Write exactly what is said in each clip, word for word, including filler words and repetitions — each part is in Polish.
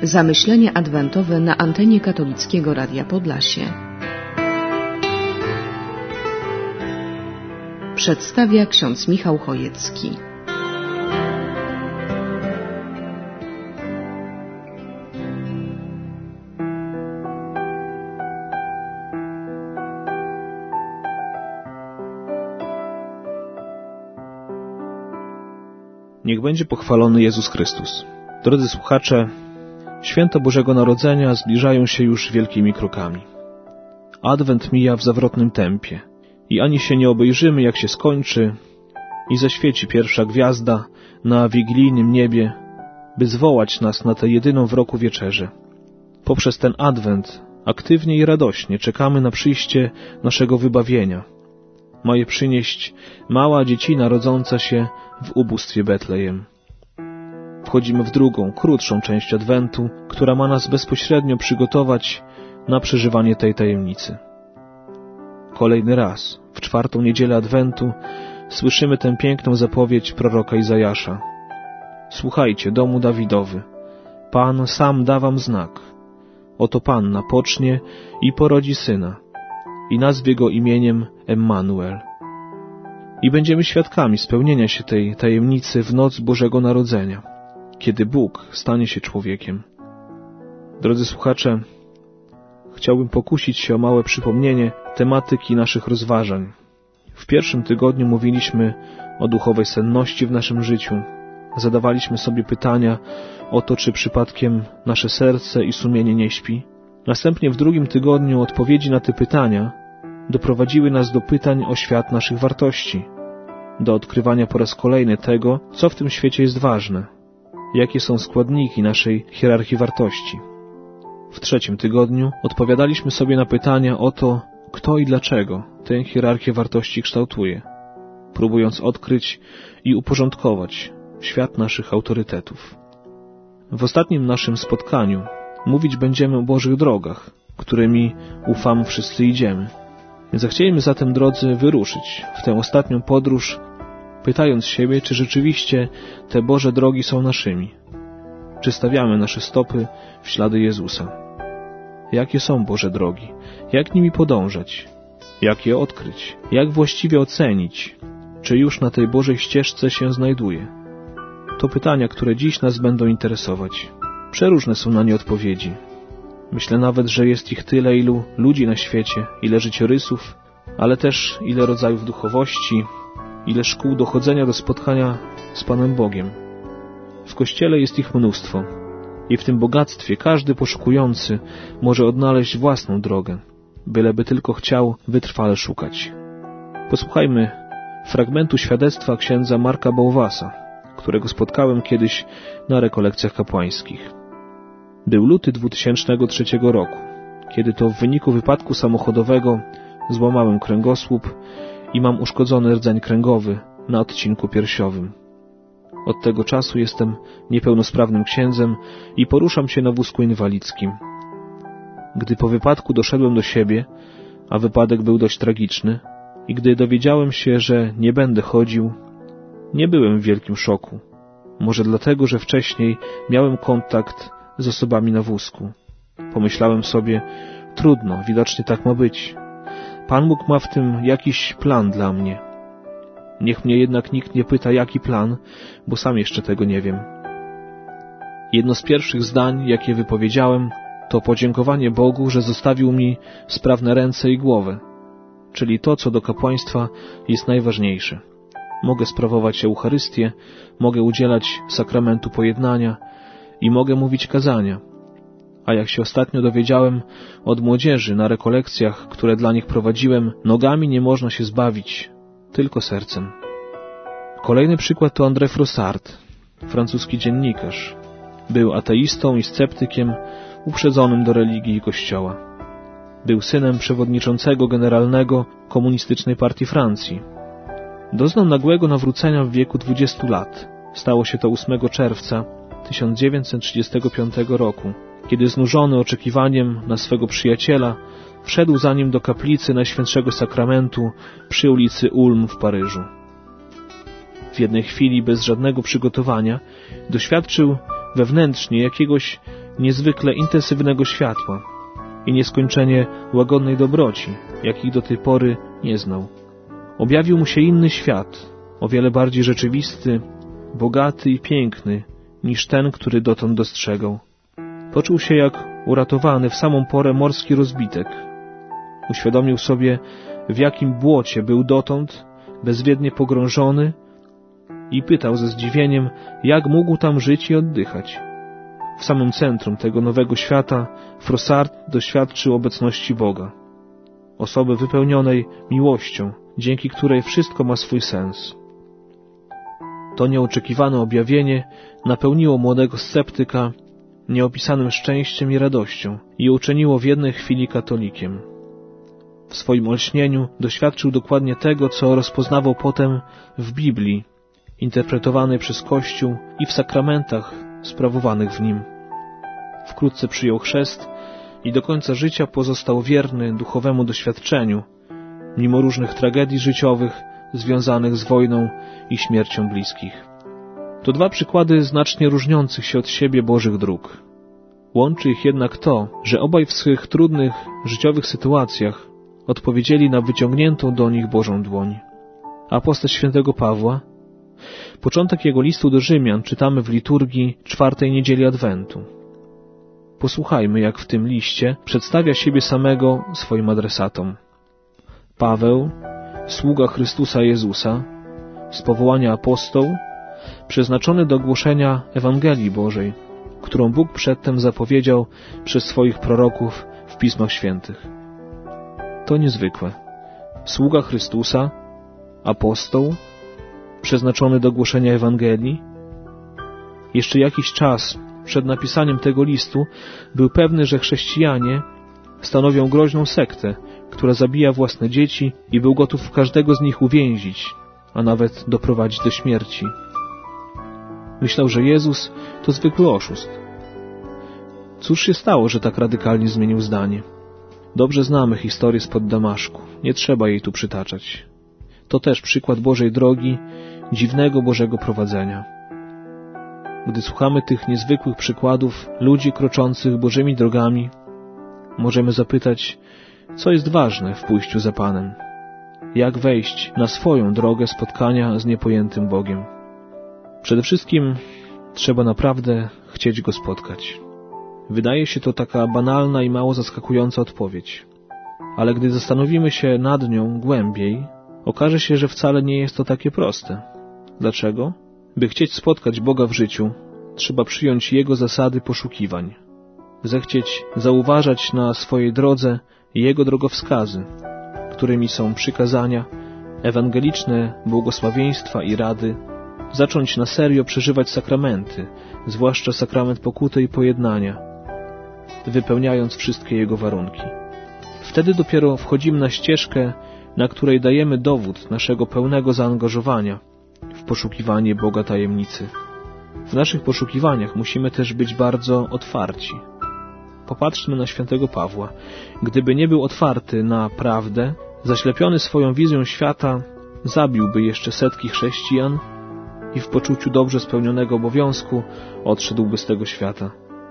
Zamyślenie adwentowe na antenie Katolickiego Radia Podlasie. Przedstawia ksiądz Michał Chojecki. Niech będzie pochwalony Jezus Chrystus. Drodzy słuchacze, święta Bożego Narodzenia zbliżają się już wielkimi krokami. Adwent mija w zawrotnym tempie i ani się nie obejrzymy, jak się skończy i zaświeci pierwsza gwiazda na wigilijnym niebie, by zwołać nas na tę jedyną w roku wieczerzę. Poprzez ten Adwent aktywnie i radośnie czekamy na przyjście naszego wybawienia. Ma je przynieść mała dziecina rodząca się w ubóstwie Betlejem. Wchodzimy w drugą, krótszą część Adwentu, która ma nas bezpośrednio przygotować na przeżywanie tej tajemnicy. Kolejny raz, w czwartą niedzielę Adwentu, słyszymy tę piękną zapowiedź proroka Izajasza. Słuchajcie, domu Dawidowy, Pan sam da wam znak. Oto Panna pocznie i porodzi syna i nazwie go imieniem Emmanuel. I będziemy świadkami spełnienia się tej tajemnicy w noc Bożego Narodzenia, kiedy Bóg stanie się człowiekiem. Drodzy słuchacze, chciałbym pokusić się o małe przypomnienie tematyki naszych rozważań. W pierwszym tygodniu mówiliśmy o duchowej senności w naszym życiu. Zadawaliśmy sobie pytania o to, czy przypadkiem nasze serce i sumienie nie śpi. Następnie w drugim tygodniu odpowiedzi na te pytania doprowadziły nas do pytań o świat naszych wartości, do odkrywania po raz kolejny tego, co w tym świecie jest ważne, jakie są składniki naszej hierarchii wartości. W trzecim tygodniu odpowiadaliśmy sobie na pytania o to, kto i dlaczego tę hierarchię wartości kształtuje, próbując odkryć i uporządkować świat naszych autorytetów. W ostatnim naszym spotkaniu mówić będziemy o Bożych drogach, którymi, ufam, wszyscy idziemy. Zechcieliśmy zatem, drodzy, wyruszyć w tę ostatnią podróż, pytając siebie, czy rzeczywiście te Boże drogi są naszymi, czy stawiamy nasze stopy w ślady Jezusa. Jakie są Boże drogi? Jak nimi podążać? Jak je odkryć? Jak właściwie ocenić, czy już na tej Bożej ścieżce się znajduje? To pytania, które dziś nas będą interesować. Przeróżne są na nie odpowiedzi. Myślę nawet, że jest ich tyle, ilu ludzi na świecie, ile życiorysów, ale też ile rodzajów duchowości, ile szkół dochodzenia do spotkania z Panem Bogiem. W Kościele jest ich mnóstwo i w tym bogactwie każdy poszukujący może odnaleźć własną drogę, byleby tylko chciał wytrwale szukać. Posłuchajmy fragmentu świadectwa księdza Marka Bałwasa, którego spotkałem kiedyś na rekolekcjach kapłańskich. Był luty dwa tysiące trzeciego roku, kiedy to w wyniku wypadku samochodowego złamałem kręgosłup i mam uszkodzony rdzeń kręgowy na odcinku piersiowym. Od tego czasu jestem niepełnosprawnym księdzem i poruszam się na wózku inwalidzkim. Gdy po wypadku doszedłem do siebie, a wypadek był dość tragiczny, i gdy dowiedziałem się, że nie będę chodził, nie byłem w wielkim szoku. Może dlatego, że wcześniej miałem kontakt z osobami na wózku. Pomyślałem sobie, trudno, widocznie tak ma być. Pan Bóg ma w tym jakiś plan dla mnie. Niech mnie jednak nikt nie pyta, jaki plan, bo sam jeszcze tego nie wiem. Jedno z pierwszych zdań, jakie wypowiedziałem, to podziękowanie Bogu, że zostawił mi sprawne ręce i głowę, czyli to, co do kapłaństwa jest najważniejsze. Mogę sprawować Eucharystię, mogę udzielać sakramentu pojednania i mogę mówić kazania. A jak się ostatnio dowiedziałem od młodzieży na rekolekcjach, które dla nich prowadziłem, nogami nie można się zbawić, tylko sercem. Kolejny przykład to André Frossard, francuski dziennikarz. Był ateistą i sceptykiem uprzedzonym do religii i Kościoła. Był synem przewodniczącego generalnego komunistycznej partii Francji. Doznał nagłego nawrócenia w wieku dwudziestu lat. Stało się to ósmego czerwca tysiąc dziewięćset trzydziestego piątego roku, kiedy znużony oczekiwaniem na swego przyjaciela wszedł za nim do kaplicy Najświętszego Sakramentu przy ulicy Ulm w Paryżu. W jednej chwili, bez żadnego przygotowania, doświadczył wewnętrznie jakiegoś niezwykle intensywnego światła i nieskończenie łagodnej dobroci, jakich do tej pory nie znał. Objawił mu się inny świat, o wiele bardziej rzeczywisty, bogaty i piękny niż ten, który dotąd dostrzegał. Poczuł się jak uratowany w samą porę morski rozbitek. Uświadomił sobie, w jakim błocie był dotąd, bezwiednie pogrążony, i pytał ze zdziwieniem, jak mógł tam żyć i oddychać. W samym centrum tego nowego świata Froissart doświadczył obecności Boga, osoby wypełnionej miłością, dzięki której wszystko ma swój sens. To nieoczekiwane objawienie napełniło młodego sceptyka nieopisanym szczęściem i radością i uczyniło w jednej chwili katolikiem. W swoim olśnieniu doświadczył dokładnie tego, co rozpoznawał potem w Biblii, interpretowanej przez Kościół i w sakramentach sprawowanych w nim. Wkrótce przyjął chrzest i do końca życia pozostał wierny duchowemu doświadczeniu, mimo różnych tragedii życiowych związanych z wojną i śmiercią bliskich. To dwa przykłady znacznie różniących się od siebie Bożych dróg. Łączy ich jednak to, że obaj w swych trudnych życiowych sytuacjach odpowiedzieli na wyciągniętą do nich Bożą dłoń. A postać świętego Pawła? Początek jego listu do Rzymian czytamy w liturgii czwartej niedzieli Adwentu. Posłuchajmy, jak w tym liście przedstawia siebie samego swoim adresatom. Paweł, sługa Chrystusa Jezusa, z powołania apostoł, przeznaczony do głoszenia Ewangelii Bożej, którą Bóg przedtem zapowiedział przez swoich proroków w Pismach Świętych. To niezwykłe. Sługa Chrystusa, apostoł, przeznaczony do głoszenia Ewangelii. Jeszcze jakiś czas przed napisaniem tego listu był pewny, że chrześcijanie stanowią groźną sektę, która zabija własne dzieci, i był gotów każdego z nich uwięzić, a nawet doprowadzić do śmierci. Myślał, że Jezus to zwykły oszust. Cóż się stało, że tak radykalnie zmienił zdanie? Dobrze znamy historię spod Damaszku, nie trzeba jej tu przytaczać. To też przykład Bożej drogi, dziwnego Bożego prowadzenia. Gdy słuchamy tych niezwykłych przykładów ludzi kroczących Bożymi drogami, możemy zapytać, co jest ważne w pójściu za Panem? Jak wejść na swoją drogę spotkania z niepojętym Bogiem? Przede wszystkim trzeba naprawdę chcieć Go spotkać. Wydaje się to taka banalna i mało zaskakująca odpowiedź. Ale gdy zastanowimy się nad nią głębiej, okaże się, że wcale nie jest to takie proste. Dlaczego? By chcieć spotkać Boga w życiu, trzeba przyjąć Jego zasady poszukiwań. Zechcieć zauważać na swojej drodze Jego drogowskazy, którymi są przykazania, ewangeliczne błogosławieństwa i rady, zacząć na serio przeżywać sakramenty, zwłaszcza sakrament pokuty i pojednania, wypełniając wszystkie jego warunki. Wtedy dopiero wchodzimy na ścieżkę, na której dajemy dowód naszego pełnego zaangażowania w poszukiwanie Boga tajemnicy. W naszych poszukiwaniach musimy też być bardzo otwarci. Popatrzmy na świętego Pawła. Gdyby nie był otwarty na prawdę, zaślepiony swoją wizją świata, zabiłby jeszcze setki chrześcijan i w poczuciu dobrze spełnionego obowiązku odszedłby z tego świata.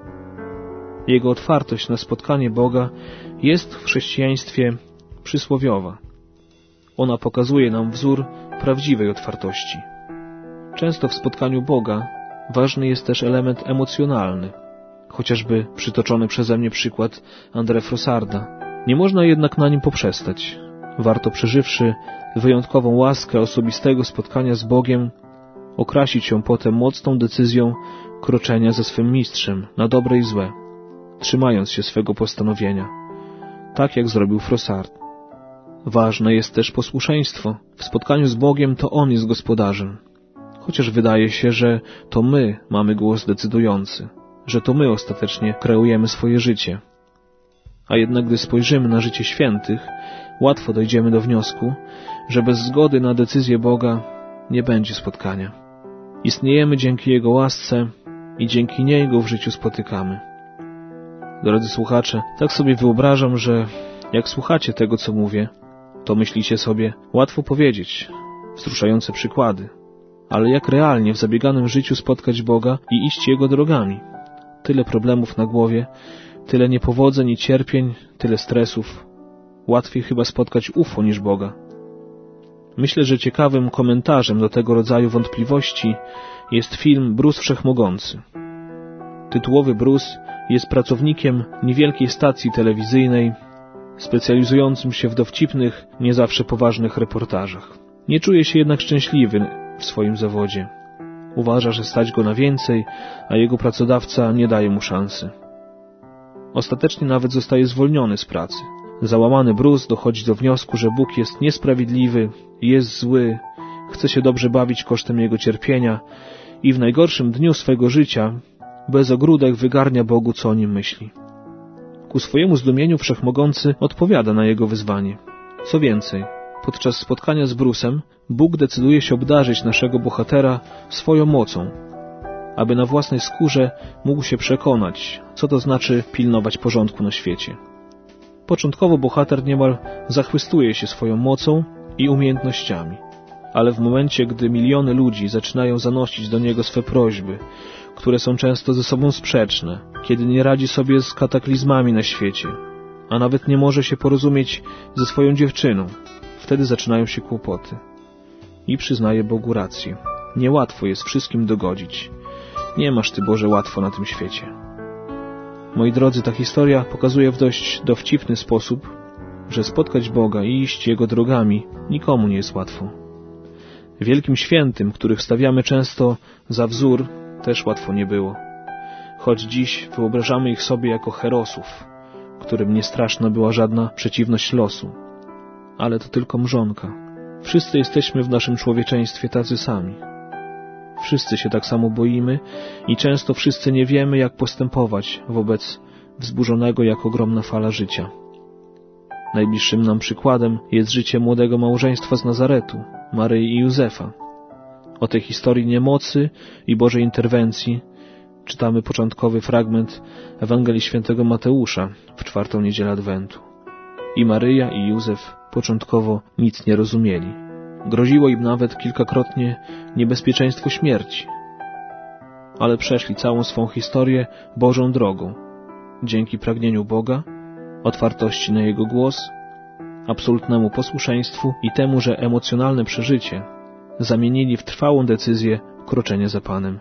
Jego otwartość na spotkanie Boga jest w chrześcijaństwie przysłowiowa. Ona pokazuje nam wzór prawdziwej otwartości. Często w spotkaniu Boga ważny jest też element emocjonalny, chociażby przytoczony przeze mnie przykład André Froissarda. Nie można jednak na nim poprzestać. Warto, przeżywszy wyjątkową łaskę osobistego spotkania z Bogiem, okrasić ją potem mocną decyzją kroczenia ze swym mistrzem na dobre i złe, trzymając się swego postanowienia, tak jak zrobił Froissart. Ważne jest też posłuszeństwo. W spotkaniu z Bogiem to On jest gospodarzem, chociaż wydaje się, że to my mamy głos decydujący, że to my ostatecznie kreujemy swoje życie. A jednak gdy spojrzymy na życie świętych, łatwo dojdziemy do wniosku, że bez zgody na decyzję Boga nie będzie spotkania. Istniejemy dzięki Jego łasce i dzięki niej Go w życiu spotykamy. Drodzy słuchacze, tak sobie wyobrażam, że jak słuchacie tego, co mówię, to myślicie sobie, łatwo powiedzieć, wzruszające przykłady, ale jak realnie w zabieganym życiu spotkać Boga i iść Jego drogami? tyle problemów na głowie, tyle niepowodzeń i cierpień, tyle stresów. Łatwiej chyba spotkać U F O niż Boga. Myślę, że ciekawym komentarzem do tego rodzaju wątpliwości jest film Bruce Wszechmogący. Tytułowy Bruce jest pracownikiem niewielkiej stacji telewizyjnej, specjalizującym się w dowcipnych, nie zawsze poważnych reportażach. Nie czuje się jednak szczęśliwy w swoim zawodzie. Uważa, że stać go na więcej, a jego pracodawca nie daje mu szansy. Ostatecznie nawet zostaje zwolniony z pracy. Załamany Bruce dochodzi do wniosku, że Bóg jest niesprawiedliwy, jest zły, chce się dobrze bawić kosztem jego cierpienia i w najgorszym dniu swego życia bez ogródek wygarnia Bogu, co o nim myśli. Ku swojemu zdumieniu Wszechmogący odpowiada na jego wyzwanie. Co więcej, podczas spotkania z Bruce'em Bóg decyduje się obdarzyć naszego bohatera swoją mocą, aby na własnej skórze mógł się przekonać, co to znaczy pilnować porządku na świecie. Początkowo bohater niemal zachwystuje się swoją mocą i umiejętnościami, ale w momencie, gdy miliony ludzi zaczynają zanosić do niego swe prośby, które są często ze sobą sprzeczne, kiedy nie radzi sobie z kataklizmami na świecie, a nawet nie może się porozumieć ze swoją dziewczyną, wtedy zaczynają się kłopoty. I przyznaje Bogu rację. Niełatwo jest wszystkim dogodzić. Nie masz Ty, Boże, łatwo na tym świecie. Moi drodzy, ta historia pokazuje w dość dowcipny sposób, że spotkać Boga i iść Jego drogami nikomu nie jest łatwo. Wielkim świętym, których stawiamy często za wzór, też łatwo nie było. Choć dziś wyobrażamy ich sobie jako herosów, którym nie straszna była żadna przeciwność losu. Ale to tylko mrzonka. Wszyscy jesteśmy w naszym człowieczeństwie tacy sami. Wszyscy się tak samo boimy i często wszyscy nie wiemy, jak postępować wobec wzburzonego jak ogromna fala życia. Najbliższym nam przykładem jest życie młodego małżeństwa z Nazaretu, Maryi i Józefa. O tej historii niemocy i Bożej interwencji czytamy początkowy fragment Ewangelii Świętego Mateusza w czwartą niedzielę Adwentu. I Maryja, i Józef początkowo nic nie rozumieli. Groziło im nawet kilkakrotnie niebezpieczeństwo śmierci. Ale przeszli całą swą historię Bożą drogą. Dzięki pragnieniu Boga, otwartości na Jego głos, absolutnemu posłuszeństwu i temu, że emocjonalne przeżycie zamienili w trwałą decyzję kroczenia za Panem.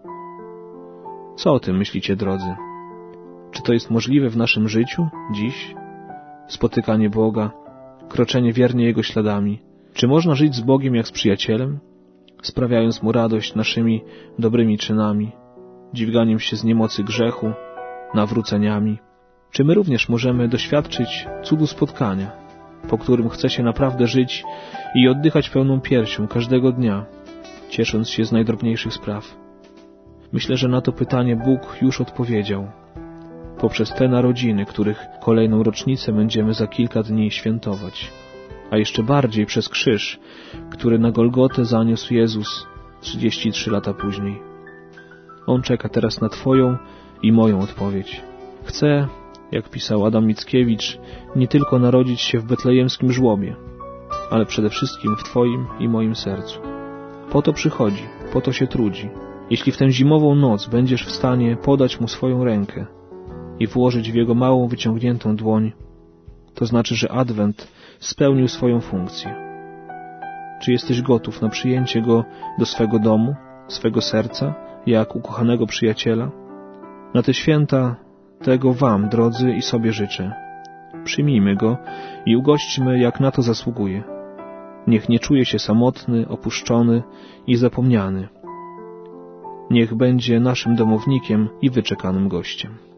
Co o tym myślicie, drodzy? Czy to jest możliwe w naszym życiu, dziś? Spotykanie Boga, kroczenie wiernie Jego śladami. Czy można żyć z Bogiem jak z przyjacielem, sprawiając Mu radość naszymi dobrymi czynami, dźwiganiem się z niemocy grzechu, nawróceniami? Czy my również możemy doświadczyć cudu spotkania, po którym chce się naprawdę żyć i oddychać pełną piersią każdego dnia, ciesząc się z najdrobniejszych spraw? Myślę, że na to pytanie Bóg już odpowiedział, poprzez te narodziny, których kolejną rocznicę będziemy za kilka dni świętować, a jeszcze bardziej przez krzyż, który na Golgotę zaniósł Jezus trzydzieści trzy lata później. On czeka teraz na Twoją i moją odpowiedź. Chce, jak pisał Adam Mickiewicz, nie tylko narodzić się w betlejemskim żłobie, ale przede wszystkim w Twoim i moim sercu. Po to przychodzi, po to się trudzi. Jeśli w tę zimową noc będziesz w stanie podać Mu swoją rękę i włożyć w Jego małą, wyciągniętą dłoń, to znaczy, że Adwent spełnił swoją funkcję. Czy jesteś gotów na przyjęcie Go do swego domu, swego serca, jak ukochanego przyjaciela? Na te święta tego Wam, drodzy, i sobie życzę. Przyjmijmy Go i ugośćmy, jak na to zasługuje. Niech nie czuje się samotny, opuszczony i zapomniany. Niech będzie naszym domownikiem i wyczekanym gościem.